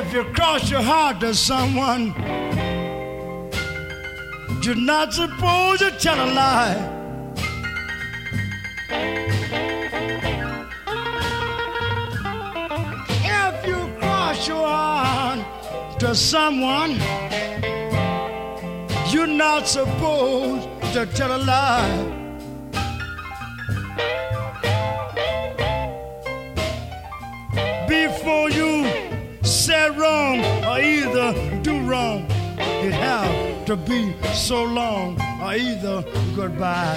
If you cross your heart to someone, you're not supposed to tell a lie. If you cross your heart to someone, you're not supposed to tell a lie. Before you say wrong or either do wrong, it have to be so long or either goodbye.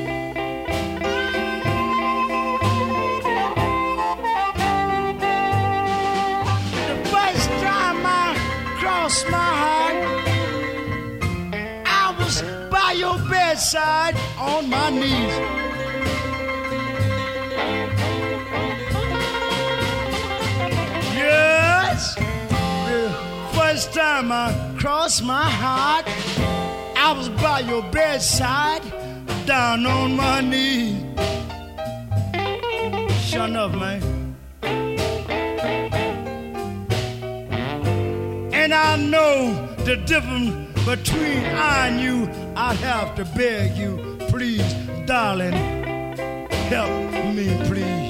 The first time I crossed my heart, I was by your bedside on my knees. First time I crossed my heart, I was by your bedside, down on my knees. Shut up, man. And I know the difference between I and you. I'd have to beg you, please, darling, help me, please.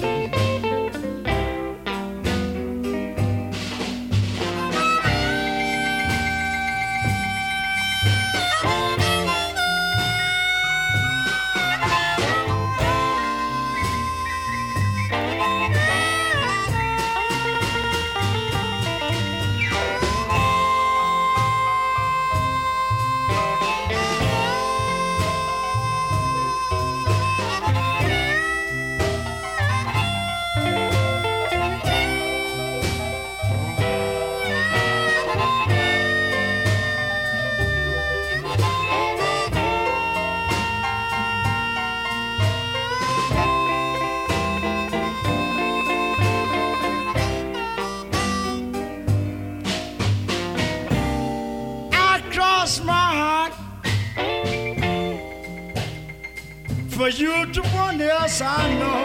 For you to one else I know.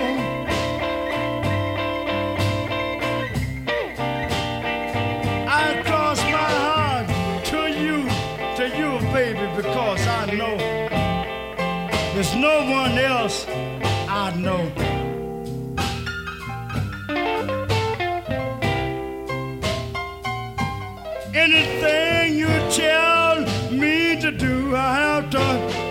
I cross my heart to you, baby, because I know there's no one else I know. Anything you tell me to do, I have to